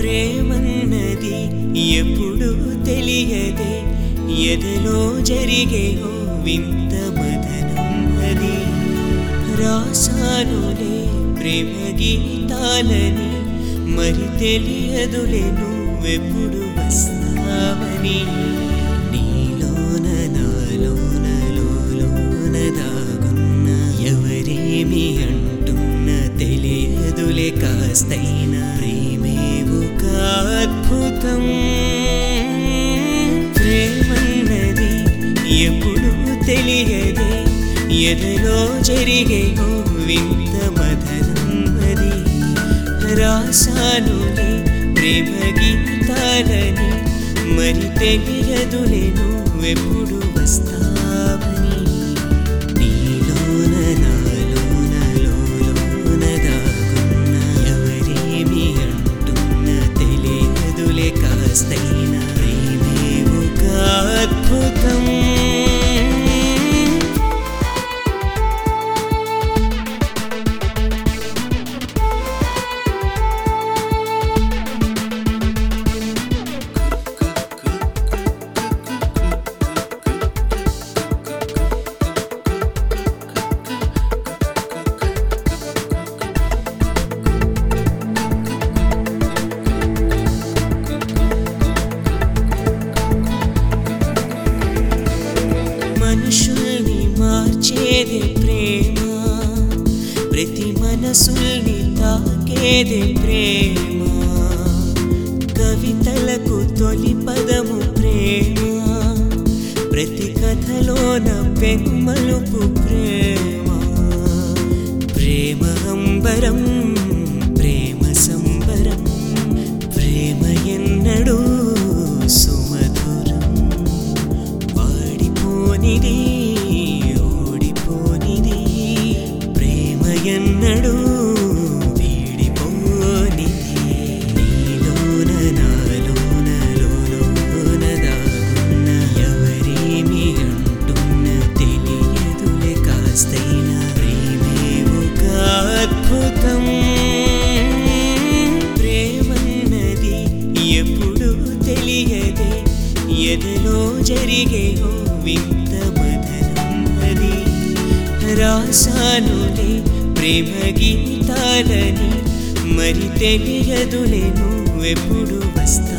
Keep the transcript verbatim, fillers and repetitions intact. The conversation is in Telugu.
ప్రేమన్నది ఎప్పుడు తెలియదే ఎదలో జరిగే ఓ వింత మదనం అది రాసానులే ప్రేమ గీతాలని మరి తెలియదులే నువ్వెప్పుడు వస్తావని నీలోన నాలోన లోలోన దాగున్న ఎవరేమి అంటున్న తెలియదులే కాస్తైనా ప్రేమే ఒక అద్భుతం ప్రేమన్నది ఎప్పుడు తెలియదే ఎదలో జరిగే ఓ వింత మదనం అది రాసానులే ప్రేమ గీతాలని మరి తెలియదులే నువ్వెప్పుడు వస్తావని నీలోన నాలోన లోలోన దాగున్న ఎవరేమి అంటున్న తెలియదులే కాస్తైనా ప్రేమే ఒక అద్భుతం మనుషుల్ని మార్చేదే ప్రేమ ప్రతి మనసుల్ని తాకేదే ప్రేమ కవితలకు తొలి పదము ప్రేమ ప్రతి కథలోన పెనుమలుపు ప్రేమ ప్రేమ అంబరం ప్రేమ సంబరం ప్రేమ ఎన్నడూ సుమధురం వాడిపోనిది ఓడిపోనిది ప్రేమ ఎన్నడూ వీడిపోనిది నీలోన నాలోన లోలోన దాగున్న ఎవరేమి అంటున్న తెలియదులే కాస్తైనా ప్రేమే ఒక అద్భుతం ప్రేమన్నది ఎప్పుడు తెలియదే ఎదలో జరిగే ఓ వింత మదనం అది రాసానులే ప్రేమ గీతాలని మరి తెలియదులే నువ్వెప్పుడు వస్తా